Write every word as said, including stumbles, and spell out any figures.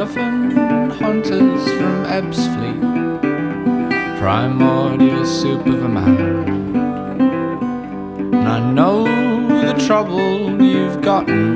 elephant hunters from Ebbsfleet, primordial soup of a man. And I know the trouble you've gotten